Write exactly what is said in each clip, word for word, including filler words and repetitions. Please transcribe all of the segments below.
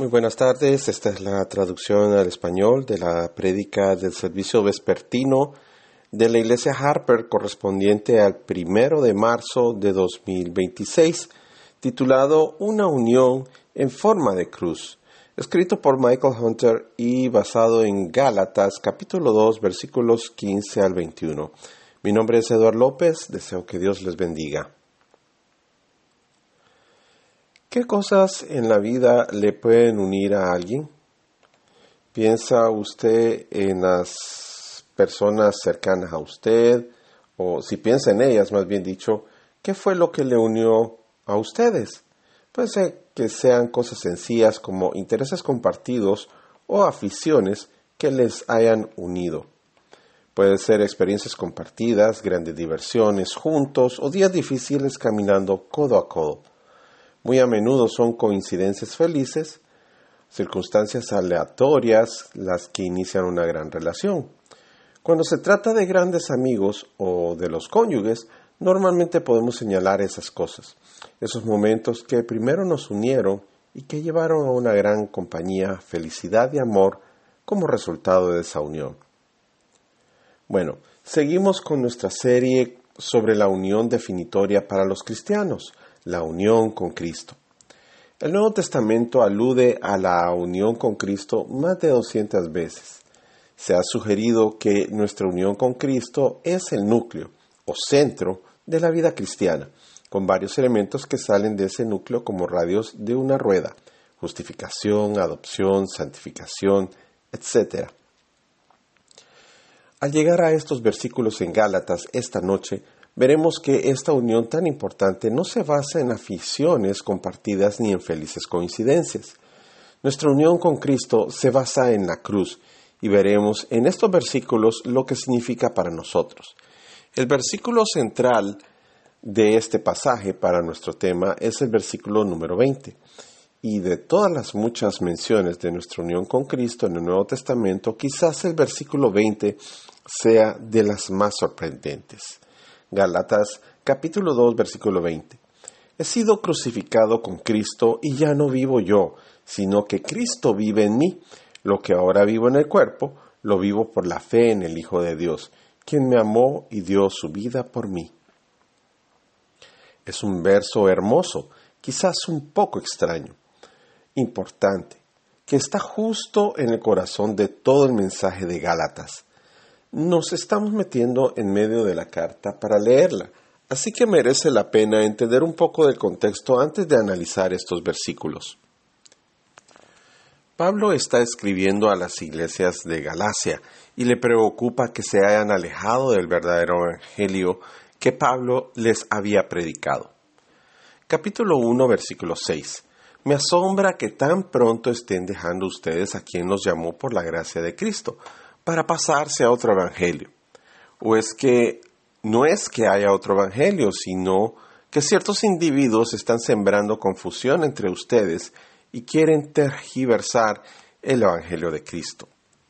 Muy buenas tardes, esta es la traducción al español de la prédica del servicio vespertino de la Iglesia Harper correspondiente al primero de marzo de dos mil veintiséis, titulado Una unión en forma de cruz, escrito por Michael Hunter y basado en Gálatas capítulo dos versículos quince al veintiuno. Mi nombre es Eduardo López, deseo que Dios les bendiga. ¿Qué cosas en la vida le pueden unir a alguien? ¿Piensa usted en las personas cercanas a usted? O si piensa en ellas, más bien dicho, ¿qué fue lo que le unió a ustedes? Puede ser que sean cosas sencillas como intereses compartidos o aficiones que les hayan unido. Puede ser experiencias compartidas, grandes diversiones juntos o días difíciles caminando codo a codo. Muy a menudo son coincidencias felices, circunstancias aleatorias las que inician una gran relación. Cuando se trata de grandes amigos o de los cónyuges, normalmente podemos señalar esas cosas, esos momentos que primero nos unieron y que llevaron a una gran compañía, felicidad y amor como resultado de esa unión. Bueno, seguimos con nuestra serie sobre la unión definitoria para los cristianos, la unión con Cristo. El Nuevo Testamento alude a la unión con Cristo más de doscientas veces. Se ha sugerido que nuestra unión con Cristo es el núcleo o centro de la vida cristiana, con varios elementos que salen de ese núcleo como radios de una rueda: justificación, adopción, santificación, etcétera. Al llegar a estos versículos en Gálatas esta noche, veremos que esta unión tan importante no se basa en aficiones compartidas ni en felices coincidencias. Nuestra unión con Cristo se basa en la cruz y veremos en estos versículos lo que significa para nosotros. El versículo central de este pasaje para nuestro tema es el versículo número veinte. Y de todas las muchas menciones de nuestra unión con Cristo en el Nuevo Testamento, quizás el versículo veinte sea de las más sorprendentes. Gálatas capítulo dos versículo veinte. He sido crucificado con Cristo y ya no vivo yo, sino que Cristo vive en mí. Lo que ahora vivo en el cuerpo, lo vivo por la fe en el Hijo de Dios, quien me amó y dio su vida por mí. Es un verso hermoso, quizás un poco extraño, importante, que está justo en el corazón de todo el mensaje de Gálatas. Nos estamos metiendo en medio de la carta para leerla, así que merece la pena entender un poco del contexto antes de analizar estos versículos. Pablo está escribiendo a las iglesias de Galacia y le preocupa que se hayan alejado del verdadero evangelio que Pablo les había predicado. Capítulo uno, versículo seis. Me asombra que tan pronto estén dejando ustedes a quien los llamó por la gracia de Cristo, para pasarse a otro evangelio. O es que no es que haya otro evangelio, sino que ciertos individuos están sembrando confusión entre ustedes y quieren tergiversar el evangelio de Cristo.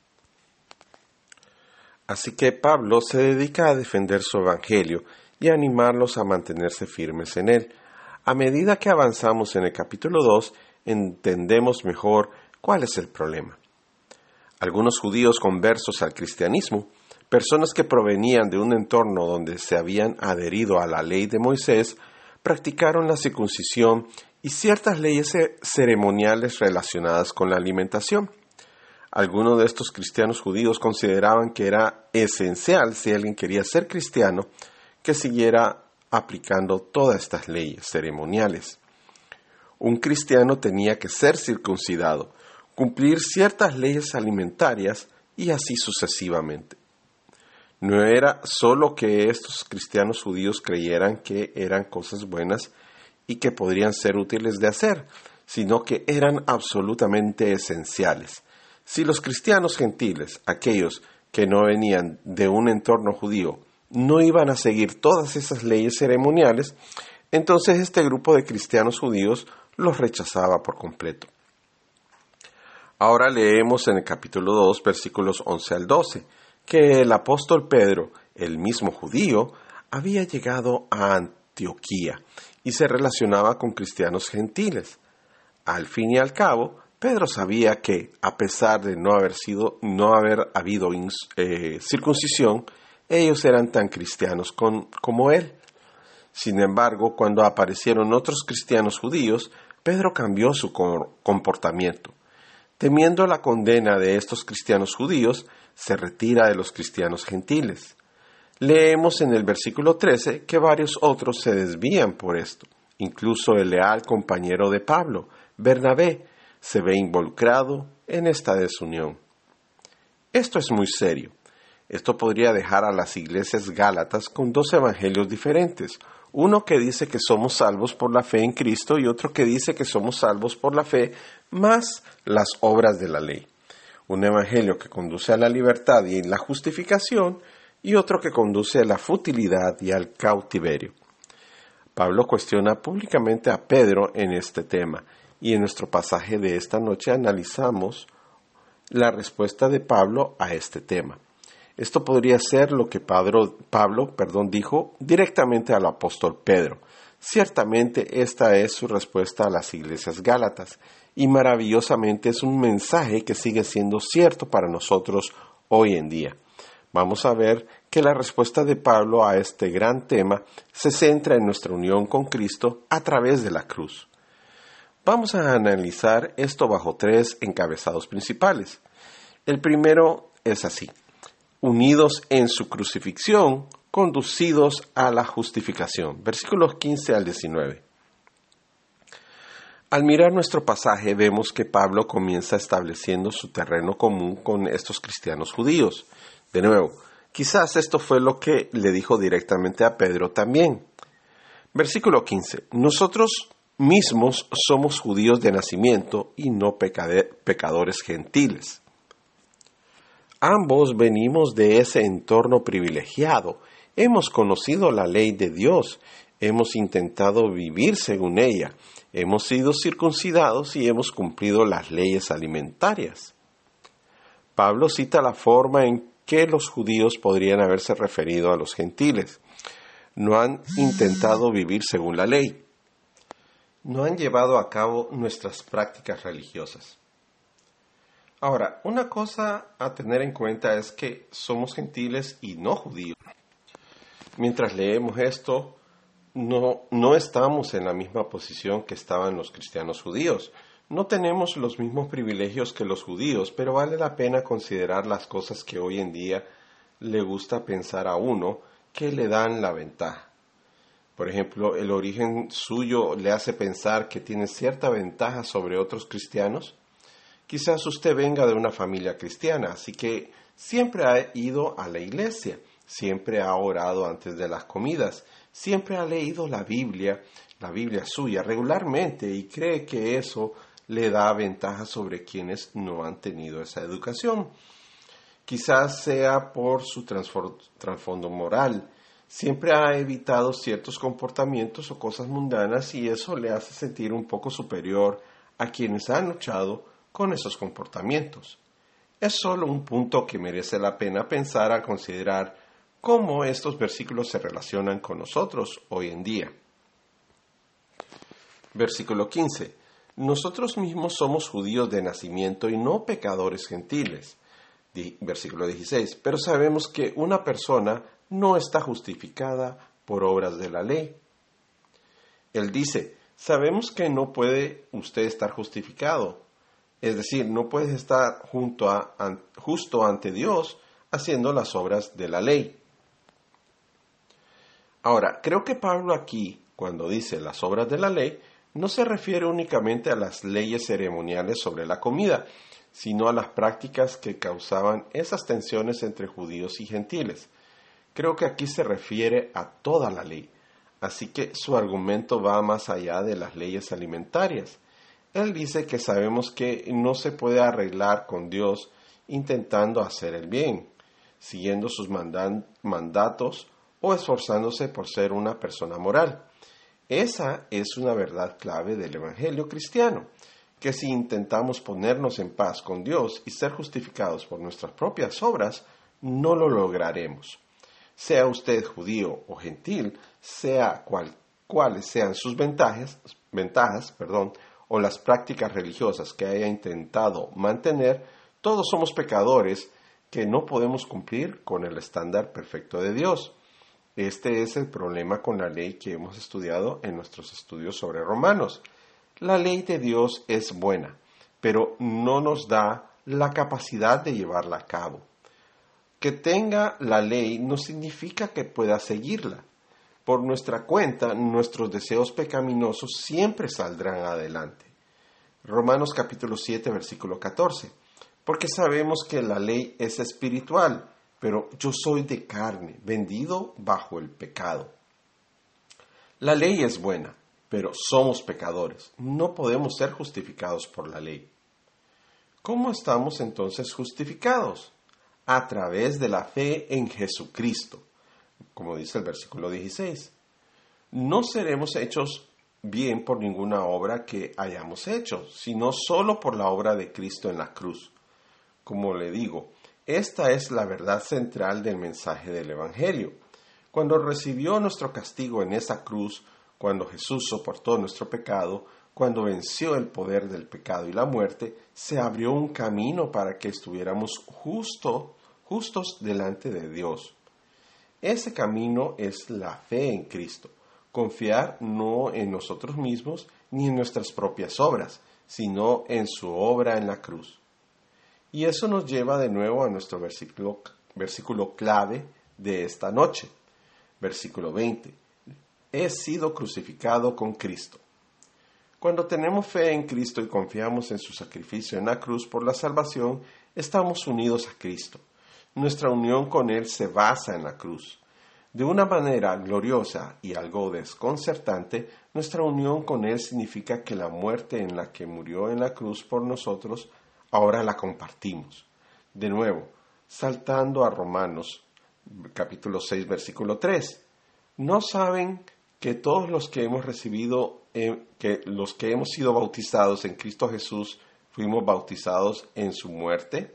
Así que Pablo se dedica a defender su evangelio y a animarlos a mantenerse firmes en él. A medida que avanzamos en el capítulo dos, entendemos mejor cuál es el problema. Algunos judíos conversos al cristianismo, personas que provenían de un entorno donde se habían adherido a la ley de Moisés, practicaron la circuncisión y ciertas leyes ceremoniales relacionadas con la alimentación. Algunos de estos cristianos judíos consideraban que era esencial, si alguien quería ser cristiano, que siguiera aplicando todas estas leyes ceremoniales. Un cristiano tenía que ser circuncidado, cumplir ciertas leyes alimentarias y así sucesivamente. No era solo que estos cristianos judíos creyeran que eran cosas buenas y que podrían ser útiles de hacer, sino que eran absolutamente esenciales. Si los cristianos gentiles, aquellos que no venían de un entorno judío, no iban a seguir todas esas leyes ceremoniales, entonces este grupo de cristianos judíos los rechazaba por completo. Ahora leemos en el capítulo dos, versículos once al doce, que el apóstol Pedro, el mismo judío, había llegado a Antioquía y se relacionaba con cristianos gentiles. Al fin y al cabo, Pedro sabía que, a pesar de no haber sido, no haber habido eh, circuncisión, ellos eran tan cristianos con, como él. Sin embargo, cuando aparecieron otros cristianos judíos, Pedro cambió su comportamiento. Temiendo la condena de estos cristianos judíos, se retira de los cristianos gentiles. Leemos en el versículo trece que varios otros se desvían por esto. Incluso el leal compañero de Pablo, Bernabé, se ve involucrado en esta desunión. Esto es muy serio. Esto podría dejar a las iglesias gálatas con dos evangelios diferentes. Uno que dice que somos salvos por la fe en Cristo y otro que dice que somos salvos por la fe más las obras de la ley. Un evangelio que conduce a la libertad y la justificación y otro que conduce a la futilidad y al cautiverio. Pablo cuestiona públicamente a Pedro en este tema y en nuestro pasaje de esta noche analizamos la respuesta de Pablo a este tema. Esto podría ser lo que Pablo, Pablo perdón, dijo directamente al apóstol Pedro. Ciertamente esta es su respuesta a las iglesias gálatas y maravillosamente es un mensaje que sigue siendo cierto para nosotros hoy en día. Vamos a ver que la respuesta de Pablo a este gran tema se centra en nuestra unión con Cristo a través de la cruz. Vamos a analizar esto bajo tres encabezados principales. El primero es así: unidos en su crucifixión, conducidos a la justificación. Versículos quince al diecinueve. Al mirar nuestro pasaje vemos que Pablo comienza estableciendo su terreno común con estos cristianos judíos. De nuevo, quizás esto fue lo que le dijo directamente a Pedro también. Versículo quince. Nosotros mismos somos judíos de nacimiento y no pecade- pecadores gentiles. Ambos venimos de ese entorno privilegiado. Hemos conocido la ley de Dios. Hemos intentado vivir según ella. Hemos sido circuncidados y hemos cumplido las leyes alimentarias. Pablo cita la forma en que los judíos podrían haberse referido a los gentiles. No han intentado vivir según la ley. No han llevado a cabo nuestras prácticas religiosas. Ahora, una cosa a tener en cuenta es que somos gentiles y no judíos. Mientras leemos esto, no, no estamos en la misma posición que estaban los cristianos judíos. No tenemos los mismos privilegios que los judíos, pero vale la pena considerar las cosas que hoy en día le gusta pensar a uno que le dan la ventaja. Por ejemplo, el origen suyo le hace pensar que tiene cierta ventaja sobre otros cristianos. Quizás usted venga de una familia cristiana, así que siempre ha ido a la iglesia, siempre ha orado antes de las comidas, siempre ha leído la Biblia, la Biblia suya regularmente y cree que eso le da ventaja sobre quienes no han tenido esa educación. Quizás sea por su trasfondo moral. Siempre ha evitado ciertos comportamientos o cosas mundanas y eso le hace sentir un poco superior a quienes han luchado con esos comportamientos. Es solo un punto que merece la pena pensar al considerar cómo estos versículos se relacionan con nosotros hoy en día. Versículo quince. Nosotros mismos somos judíos de nacimiento y no pecadores gentiles. Di- versículo dieciséis. Pero sabemos que una persona no está justificada por obras de la ley. Él dice, sabemos que no puede usted estar justificado. Es decir, no puedes estar junto a, an, justo ante Dios haciendo las obras de la ley. Ahora, creo que Pablo aquí, cuando dice las obras de la ley, no se refiere únicamente a las leyes ceremoniales sobre la comida, sino a las prácticas que causaban esas tensiones entre judíos y gentiles. Creo que aquí se refiere a toda la ley, así que su argumento va más allá de las leyes alimentarias. Él dice que sabemos que no se puede arreglar con Dios intentando hacer el bien, siguiendo sus mandan- mandatos o esforzándose por ser una persona moral. Esa es una verdad clave del Evangelio cristiano, que si intentamos ponernos en paz con Dios y ser justificados por nuestras propias obras, no lo lograremos. Sea usted judío o gentil, sea cual, cuáles sean sus ventajas, ventajas, perdón, o las prácticas religiosas que haya intentado mantener, todos somos pecadores que no podemos cumplir con el estándar perfecto de Dios. Este es el problema con la ley que hemos estudiado en nuestros estudios sobre Romanos. La ley de Dios es buena, pero no nos da la capacidad de llevarla a cabo. Que tenga la ley no significa que pueda seguirla. Por nuestra cuenta, nuestros deseos pecaminosos siempre saldrán adelante. Romanos capítulo siete, versículo catorce. Porque sabemos que la ley es espiritual, pero yo soy de carne, vendido bajo el pecado. La ley es buena, pero somos pecadores. No podemos ser justificados por la ley. ¿Cómo estamos entonces justificados? A través de la fe en Jesucristo, como dice el versículo dieciséis. No seremos hechos bien por ninguna obra que hayamos hecho, sino solo por la obra de Cristo en la cruz. Como le digo, esta es la verdad central del mensaje del Evangelio. Cuando recibió nuestro castigo en esa cruz, cuando Jesús soportó nuestro pecado, cuando venció el poder del pecado y la muerte, se abrió un camino para que estuviéramos justo, justos delante de Dios. Ese camino es la fe en Cristo, confiar no en nosotros mismos ni en nuestras propias obras, sino en su obra en la cruz. Y eso nos lleva de nuevo a nuestro versículo, versículo clave de esta noche, versículo veinte. He sido crucificado con Cristo. Cuando tenemos fe en Cristo y confiamos en su sacrificio en la cruz por la salvación, estamos unidos a Cristo. Nuestra unión con Él se basa en la cruz. De una manera gloriosa y algo desconcertante, nuestra unión con Él significa que la muerte en la que murió en la cruz por nosotros, ahora la compartimos. De nuevo, saltando a Romanos, capítulo seis, versículo tres. ¿No saben que todos los que hemos recibido, eh, que los que hemos sido bautizados en Cristo Jesús, fuimos bautizados en su muerte?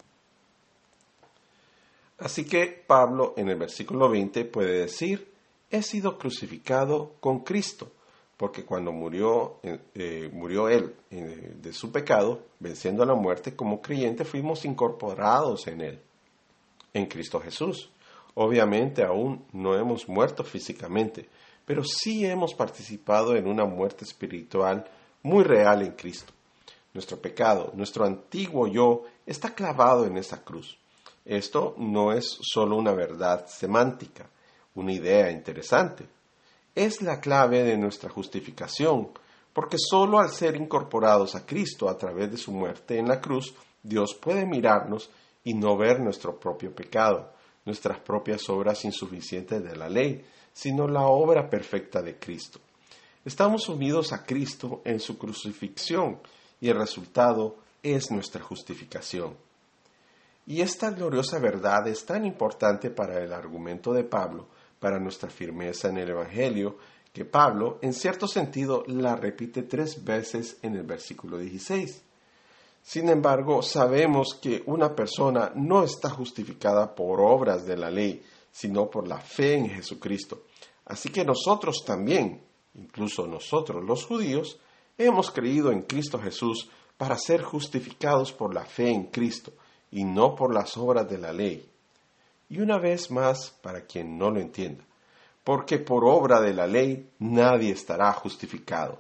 Así que Pablo en el versículo veinte puede decir, he sido crucificado con Cristo, porque cuando murió, eh, murió Él eh, de su pecado, venciendo a la muerte, como creyente fuimos incorporados en Él, en Cristo Jesús. Obviamente aún no hemos muerto físicamente, pero sí hemos participado en una muerte espiritual muy real en Cristo. Nuestro pecado, nuestro antiguo yo, está clavado en esa cruz. Esto no es solo una verdad semántica, una idea interesante. Es la clave de nuestra justificación, porque solo al ser incorporados a Cristo a través de su muerte en la cruz, Dios puede mirarnos y no ver nuestro propio pecado, nuestras propias obras insuficientes de la ley, sino la obra perfecta de Cristo. Estamos unidos a Cristo en su crucifixión y el resultado es nuestra justificación. Y esta gloriosa verdad es tan importante para el argumento de Pablo, para nuestra firmeza en el Evangelio, que Pablo, en cierto sentido, la repite tres veces en el versículo dieciséis. Sin embargo, sabemos que una persona no está justificada por obras de la ley, sino por la fe en Jesucristo. Así que nosotros también, incluso nosotros los judíos, hemos creído en Cristo Jesús para ser justificados por la fe en Cristo, y no por las obras de la ley. Y una vez más, para quien no lo entienda, porque por obra de la ley nadie estará justificado.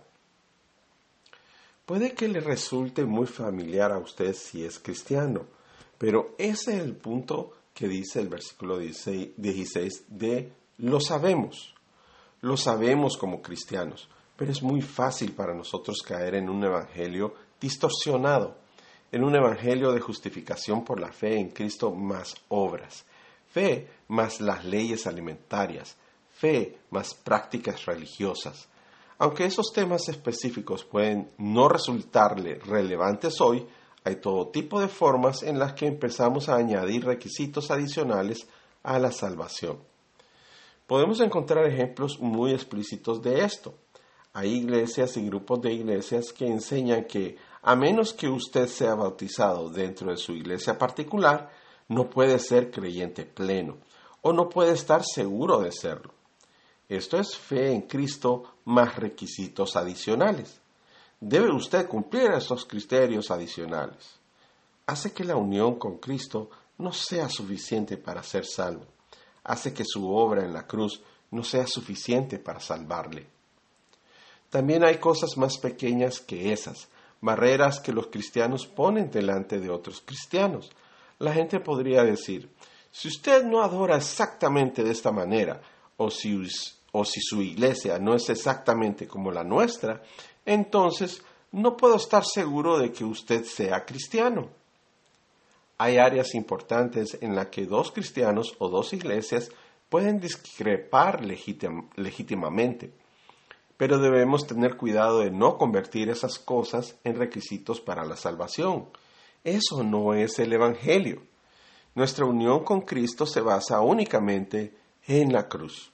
Puede que le resulte muy familiar a usted si es cristiano, pero ese es el punto que dice el versículo dieciséis de lo sabemos. Lo sabemos como cristianos, pero es muy fácil para nosotros caer en un evangelio distorsionado, en un evangelio de justificación por la fe en Cristo más obras, fe más las leyes alimentarias, fe más prácticas religiosas. Aunque esos temas específicos pueden no resultarle relevantes hoy, hay todo tipo de formas en las que empezamos a añadir requisitos adicionales a la salvación. Podemos encontrar ejemplos muy explícitos de esto. Hay iglesias y grupos de iglesias que enseñan que a menos que usted sea bautizado dentro de su iglesia particular, no puede ser creyente pleno o no puede estar seguro de serlo. Esto es fe en Cristo más requisitos adicionales. debe usted cumplir estos criterios adicionales. Hace que la unión con Cristo no sea suficiente para ser salvo. Hace que su obra en la cruz no sea suficiente para salvarle. También hay cosas más pequeñas que esas, barreras que los cristianos ponen delante de otros cristianos. La gente podría decir, si usted no adora exactamente de esta manera, o si, o si su iglesia no es exactamente como la nuestra, entonces no puedo estar seguro de que usted sea cristiano. Hay áreas importantes en las que dos cristianos o dos iglesias pueden discrepar legítim- legítimamente, pero debemos tener cuidado de no convertir esas cosas en requisitos para la salvación. Eso no es el Evangelio. Nuestra unión con Cristo se basa únicamente en la cruz.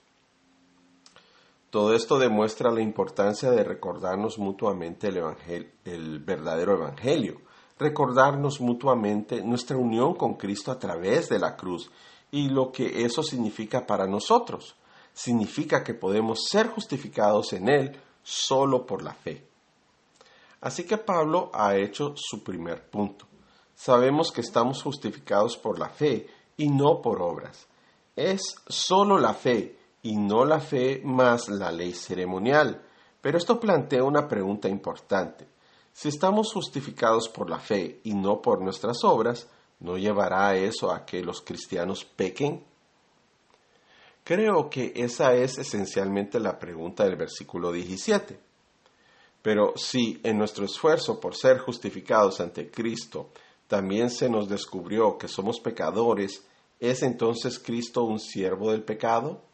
Todo esto demuestra la importancia de recordarnos mutuamente el, evangel- el verdadero Evangelio, recordarnos mutuamente nuestra unión con Cristo a través de la cruz y lo que eso significa para nosotros. Significa que podemos ser justificados en Él solo por la fe. Así que Pablo ha hecho su primer punto. Sabemos que estamos justificados por la fe y no por obras. Es solo la fe y no la fe más la ley ceremonial. Pero esto plantea una pregunta importante. Si estamos justificados por la fe y no por nuestras obras, ¿no llevará eso a que los cristianos pequen? Creo que esa es esencialmente la pregunta del versículo diecisiete. Pero si en nuestro esfuerzo por ser justificados ante Cristo también se nos descubrió que somos pecadores, ¿es entonces Cristo un siervo del pecado?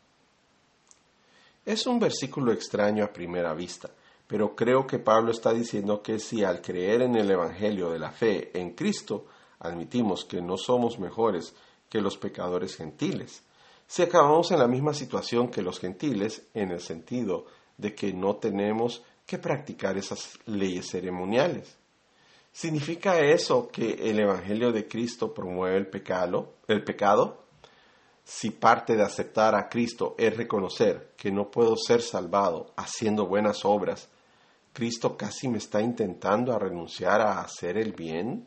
Es un versículo extraño a primera vista, pero creo que Pablo está diciendo que si al creer en el Evangelio de la fe en Cristo admitimos que no somos mejores que los pecadores gentiles, si acabamos en la misma situación que los gentiles, en el sentido de que no tenemos que practicar esas leyes ceremoniales. ¿Significa eso que el Evangelio de Cristo promueve el pecado? ¿El pecado? Si parte de aceptar a Cristo es reconocer que no puedo ser salvado haciendo buenas obras, ¿Cristo casi me está intentando a renunciar a hacer el bien?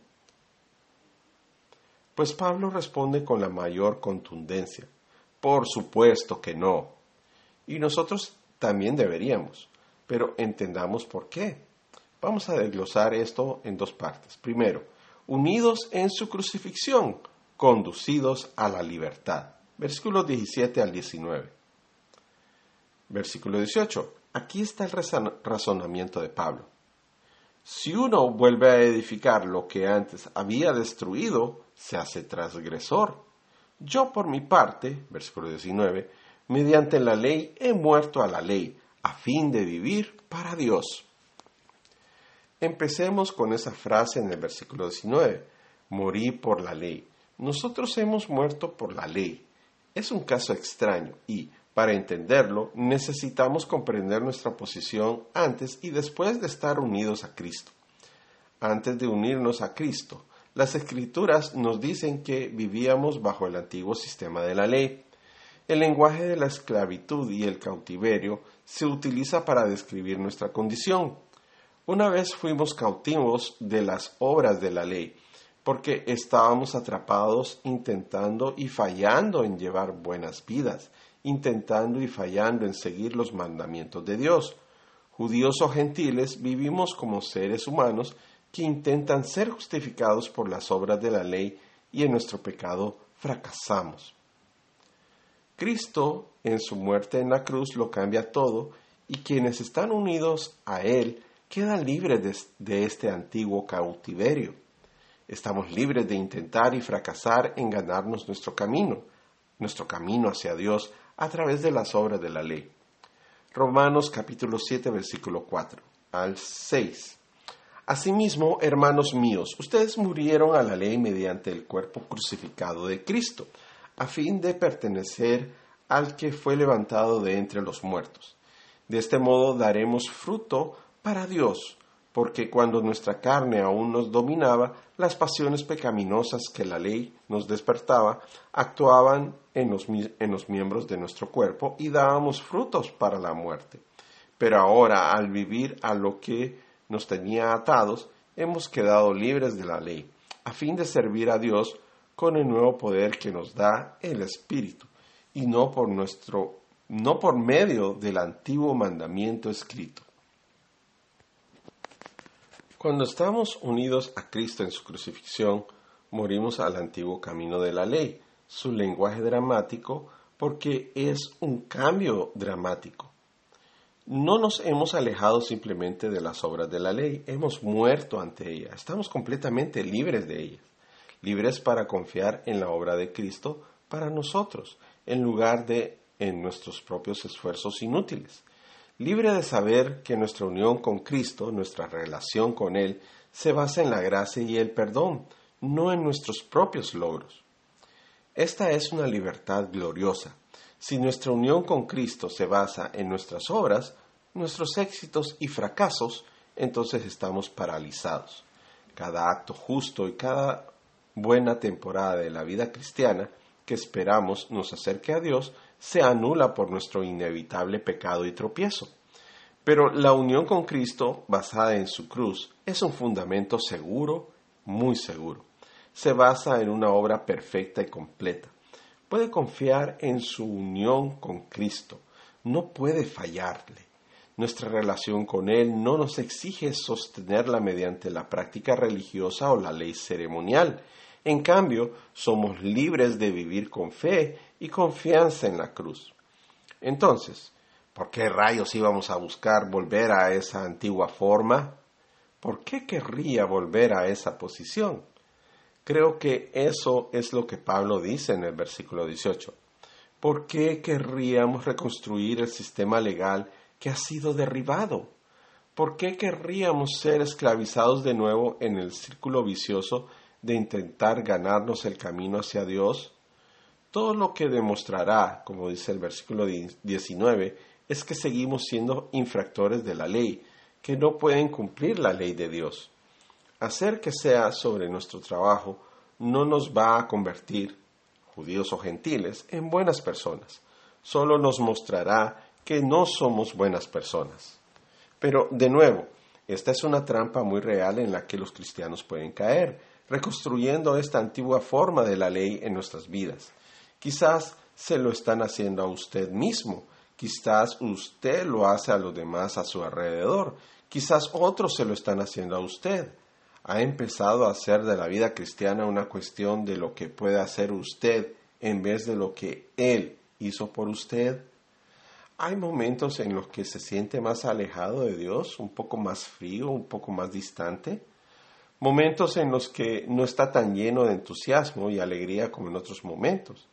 Pues Pablo responde con la mayor contundencia. Por supuesto que no. Y nosotros también deberíamos, pero entendamos por qué. Vamos a desglosar esto en dos partes. Primero, unidos en su crucifixión, conducidos a la libertad. Versículos diecisiete al diecinueve. Versículo dieciocho. Aquí está el razonamiento de Pablo. Si uno vuelve a edificar lo que antes había destruido, se hace transgresor. Yo por mi parte, versículo diecinueve, mediante la ley he muerto a la ley, a fin de vivir para Dios. Empecemos con esa frase en el versículo diecinueve, morí por la ley. Nosotros hemos muerto por la ley. Es un caso extraño y, para entenderlo, necesitamos comprender nuestra posición antes y después de estar unidos a Cristo. Antes de unirnos a Cristo, las Escrituras nos dicen que vivíamos bajo el antiguo sistema de la ley. El lenguaje de la esclavitud y el cautiverio se utiliza para describir nuestra condición. Una vez fuimos cautivos de las obras de la ley, porque estábamos atrapados intentando y fallando en llevar buenas vidas, intentando y fallando en seguir los mandamientos de Dios. Judíos o gentiles vivimos como seres humanos que intentan ser justificados por las obras de la ley y en nuestro pecado fracasamos. Cristo, en su muerte en la cruz, lo cambia todo y quienes están unidos a Él quedan libres de, de este antiguo cautiverio. Estamos libres de intentar y fracasar en ganarnos nuestro camino, nuestro camino hacia Dios a través de las obras de la ley. Romanos capítulo siete, versículo cuatro al seis. Asimismo, hermanos míos, ustedes murieron a la ley mediante el cuerpo crucificado de Cristo, a fin de pertenecer al que fue levantado de entre los muertos. De este modo daremos fruto para Dios, porque cuando nuestra carne aún nos dominaba, las pasiones pecaminosas que la ley nos despertaba actuaban en los, en los miembros de nuestro cuerpo y dábamos frutos para la muerte. Pero ahora, al vivir a lo que nos tenía atados, hemos quedado libres de la ley, a fin de servir a Dios con el nuevo poder que nos da el Espíritu, y no por nuestro, no por medio del antiguo mandamiento escrito. Cuando estamos unidos a Cristo en su crucifixión, morimos al antiguo camino de la ley, su lenguaje dramático, porque es un cambio dramático. No nos hemos alejado simplemente de las obras de la ley, hemos muerto ante ella, estamos completamente libres de ellas, libres para confiar en la obra de Cristo para nosotros, en lugar de en nuestros propios esfuerzos inútiles. Libre de saber que nuestra unión con Cristo, nuestra relación con Él, se basa en la gracia y el perdón, no en nuestros propios logros. Esta es una libertad gloriosa. Si nuestra unión con Cristo se basa en nuestras obras, nuestros éxitos y fracasos, entonces estamos paralizados. Cada acto justo y cada buena temporada de la vida cristiana que esperamos nos acerque a Dios se anula por nuestro inevitable pecado y tropiezo. Pero la unión con Cristo, basada en su cruz, es un fundamento seguro, muy seguro. Se basa en una obra perfecta y completa. Puede confiar en su unión con Cristo. No puede fallarle. Nuestra relación con Él no nos exige sostenerla mediante la práctica religiosa o la ley ceremonial. En cambio, somos libres de vivir con fe y confianza en la cruz. Entonces, ¿por qué rayos íbamos a buscar volver a esa antigua forma? ¿Por qué querría volver a esa posición? Creo que eso es lo que Pablo dice en el versículo dieciocho. ¿Por qué querríamos reconstruir el sistema legal que ha sido derribado? ¿Por qué querríamos ser esclavizados de nuevo en el círculo vicioso de intentar ganarnos el camino hacia Dios? Todo lo que demostrará, como dice el versículo diecinueve, es que seguimos siendo infractores de la ley, que no pueden cumplir la ley de Dios. Hacer que sea sobre nuestro trabajo no nos va a convertir, judíos o gentiles, en buenas personas. Solo nos mostrará que no somos buenas personas. Pero, de nuevo, esta es una trampa muy real en la que los cristianos pueden caer, reconstruyendo esta antigua forma de la ley en nuestras vidas. Quizás se lo están haciendo a usted mismo, quizás usted lo hace a los demás a su alrededor, quizás otros se lo están haciendo a usted. ¿Ha empezado a hacer de la vida cristiana una cuestión de lo que puede hacer usted en vez de lo que Él hizo por usted? ¿Hay momentos en los que se siente más alejado de Dios, un poco más frío, un poco más distante? Momentos en los que no está tan lleno de entusiasmo y alegría como en otros momentos.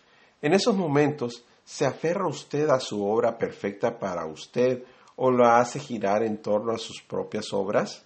En esos momentos, ¿se aferra usted a su obra perfecta para usted o la hace girar en torno a sus propias obras?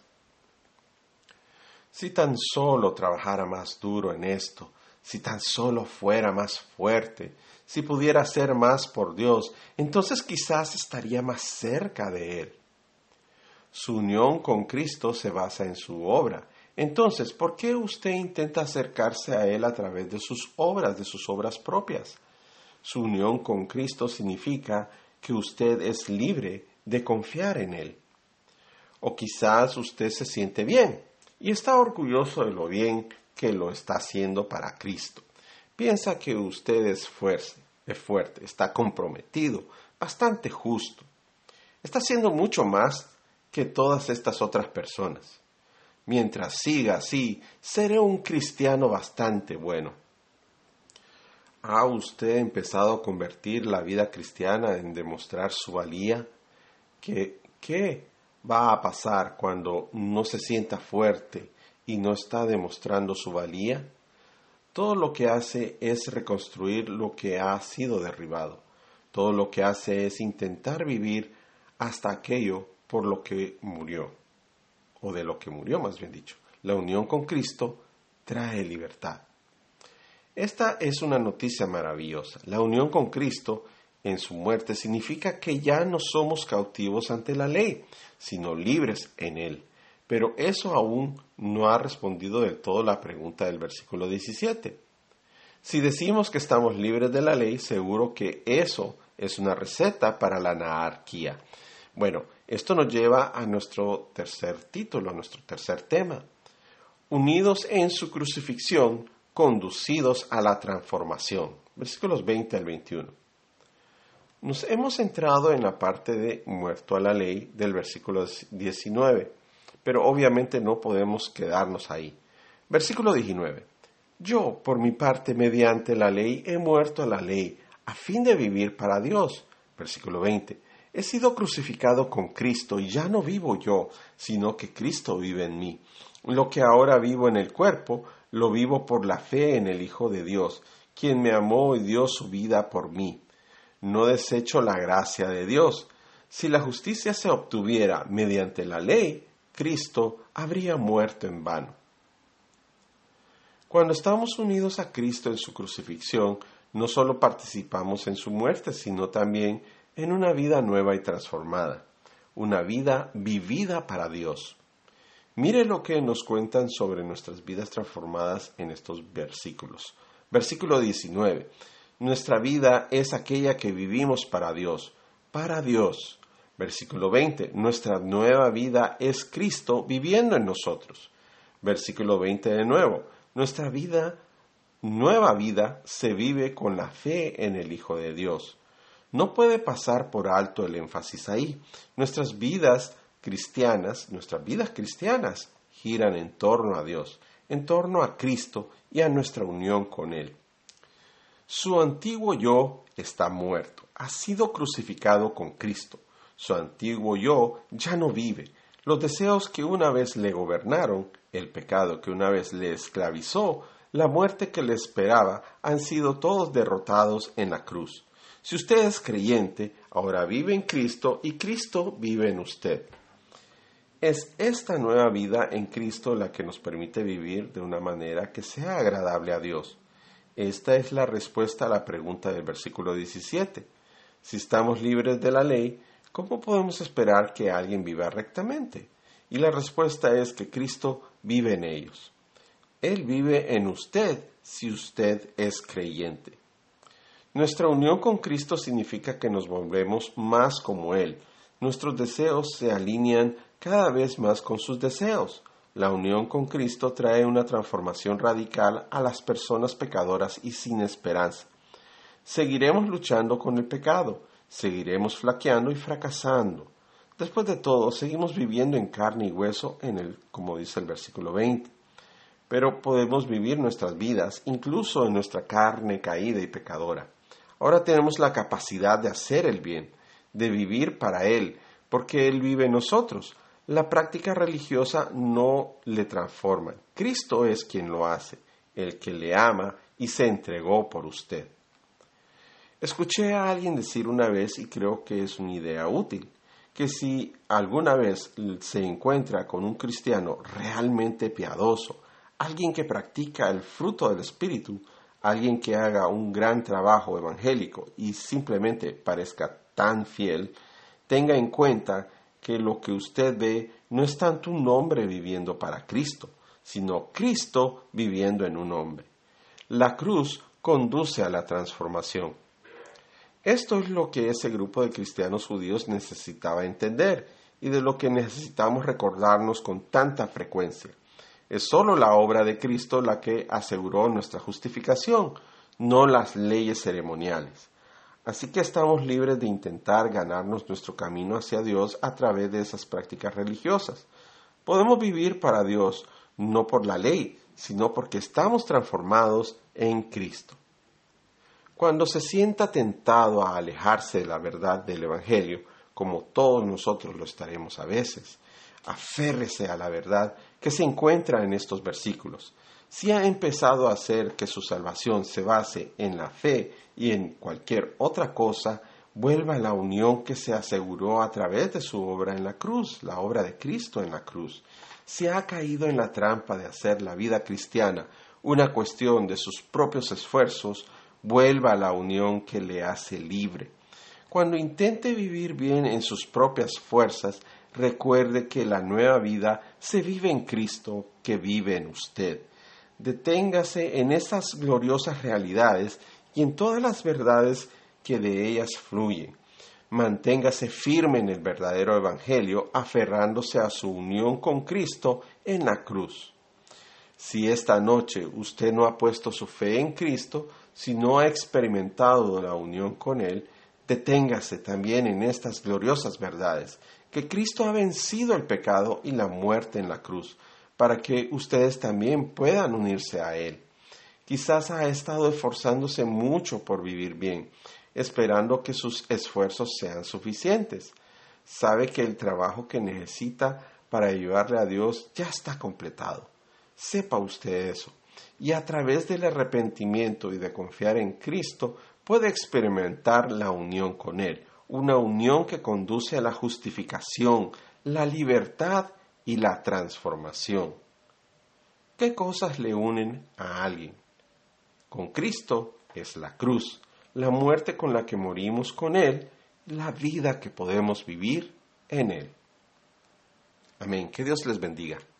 Si tan solo trabajara más duro en esto, si tan solo fuera más fuerte, si pudiera hacer más por Dios, entonces quizás estaría más cerca de Él. Su unión con Cristo se basa en su obra. Entonces, ¿por qué usted intenta acercarse a Él a través de sus obras, de sus obras propias? Su unión con Cristo significa que usted es libre de confiar en Él. O quizás usted se siente bien y está orgulloso de lo bien que lo está haciendo para Cristo. Piensa que usted es fuerte, es fuerte, está comprometido, bastante justo. Está haciendo mucho más que todas estas otras personas. Mientras siga así, seré un cristiano bastante bueno. ¿Ha usted empezado a convertir la vida cristiana en demostrar su valía? ¿Qué, qué va a pasar cuando no se sienta fuerte y no está demostrando su valía? Todo lo que hace es reconstruir lo que ha sido derribado. Todo lo que hace es intentar vivir hasta aquello por lo que murió, o de lo que murió más bien dicho. La unión con Cristo trae libertad. Esta es una noticia maravillosa. La unión con Cristo en su muerte significa que ya no somos cautivos ante la ley, sino libres en Él. Pero eso aún no ha respondido del todo la pregunta del versículo diecisiete. Si decimos que estamos libres de la ley, seguro que eso es una receta para la anarquía. Bueno, Esto nos lleva a nuestro tercer título, a nuestro tercer tema. Unidos en su crucifixión, conducidos a la transformación. Versículos veinte al veintiuno. Nos hemos centrado en la parte de muerto a la ley del versículo diecinueve, pero obviamente no podemos quedarnos ahí. Versículo diecinueve. Yo, por mi parte, mediante la ley, he muerto a la ley, a fin de vivir para Dios. Versículo veinte. He sido crucificado con Cristo, y ya no vivo yo, sino que Cristo vive en mí. Lo que ahora vivo en el cuerpo, lo vivo por la fe en el Hijo de Dios, quien me amó y dio su vida por mí. No desecho la gracia de Dios. Si la justicia se obtuviera mediante la ley, Cristo habría muerto en vano. Cuando estamos unidos a Cristo en su crucifixión, no solo participamos en su muerte, sino también en una vida nueva y transformada, una vida vivida para Dios. Mire lo que nos cuentan sobre nuestras vidas transformadas en estos versículos. Versículo diecinueve. Nuestra vida es aquella que vivimos para Dios, para Dios. Versículo veinte. Nuestra nueva vida es Cristo viviendo en nosotros. Versículo veinte de nuevo. Nuestra vida, nueva vida, se vive con la fe en el Hijo de Dios. No puede pasar por alto el énfasis ahí. Nuestras vidas cristianas, nuestras vidas cristianas giran en torno a Dios, en torno a Cristo y a nuestra unión con Él. Su antiguo yo está muerto, ha sido crucificado con Cristo. Su antiguo yo ya no vive. Los deseos que una vez le gobernaron, el pecado que una vez le esclavizó, la muerte que le esperaba, han sido todos derrotados en la cruz. Si usted es creyente, ahora vive en Cristo y Cristo vive en usted. Es esta nueva vida en Cristo la que nos permite vivir de una manera que sea agradable a Dios. Esta es la respuesta a la pregunta del versículo diecisiete. Si estamos libres de la ley, ¿cómo podemos esperar que alguien viva rectamente? Y la respuesta es que Cristo vive en ellos. Él vive en usted si usted es creyente. Nuestra unión con Cristo significa que nos volvemos más como Él. Nuestros deseos se alinean cada vez más con sus deseos. La unión con Cristo trae una transformación radical a las personas pecadoras y sin esperanza. Seguiremos luchando con el pecado, seguiremos flaqueando y fracasando. Después de todo, seguimos viviendo en carne y hueso, en el, como dice el versículo veinte. Pero podemos vivir nuestras vidas, incluso en nuestra carne caída y pecadora. Ahora tenemos la capacidad de hacer el bien, de vivir para Él, porque Él vive en nosotros. La práctica religiosa no le transforma. Cristo es quien lo hace, el que le ama y se entregó por usted. Escuché a alguien decir una vez, y creo que es una idea útil, que si alguna vez se encuentra con un cristiano realmente piadoso, alguien que practica el fruto del Espíritu, alguien que haga un gran trabajo evangélico y simplemente parezca tan fiel, tenga en cuenta que lo que usted ve no es tanto un hombre viviendo para Cristo, sino Cristo viviendo en un hombre. La cruz conduce a la transformación. Esto es lo que ese grupo de cristianos judíos necesitaba entender y de lo que necesitamos recordarnos con tanta frecuencia. Es solo la obra de Cristo la que aseguró nuestra justificación, no las leyes ceremoniales. Así que estamos libres de intentar ganarnos nuestro camino hacia Dios a través de esas prácticas religiosas. Podemos vivir para Dios no por la ley, sino porque estamos transformados en Cristo. Cuando se sienta tentado a alejarse de la verdad del Evangelio, como todos nosotros lo estaremos a veces, aférrese a la verdad que se encuentra en estos versículos. Si ha empezado a hacer que su salvación se base en la fe y en cualquier otra cosa, vuelva a la unión que se aseguró a través de su obra en la cruz, la obra de Cristo en la cruz. Si ha caído en la trampa de hacer la vida cristiana una cuestión de sus propios esfuerzos, vuelva a la unión que le hace libre. Cuando intente vivir bien en sus propias fuerzas, recuerde que la nueva vida se vive en Cristo que vive en usted. Deténgase en esas gloriosas realidades y en todas las verdades que de ellas fluyen. Manténgase firme en el verdadero evangelio, aferrándose a su unión con Cristo en la cruz. Si esta noche usted no ha puesto su fe en Cristo, si no ha experimentado la unión con Él, deténgase también en estas gloriosas verdades, que Cristo ha vencido el pecado y la muerte en la cruz, para que ustedes también puedan unirse a Él. Quizás ha estado esforzándose mucho por vivir bien, esperando que sus esfuerzos sean suficientes. Sabe que el trabajo que necesita para ayudarle a Dios ya está completado. Sepa usted eso, y a través del arrepentimiento y de confiar en Cristo, puede experimentar la unión con Él, una unión que conduce a la justificación, la libertad y la transformación. ¿Qué cosas le unen a alguien? Con Cristo es la cruz, la muerte con la que morimos con Él, la vida que podemos vivir en Él. Amén. Que Dios les bendiga.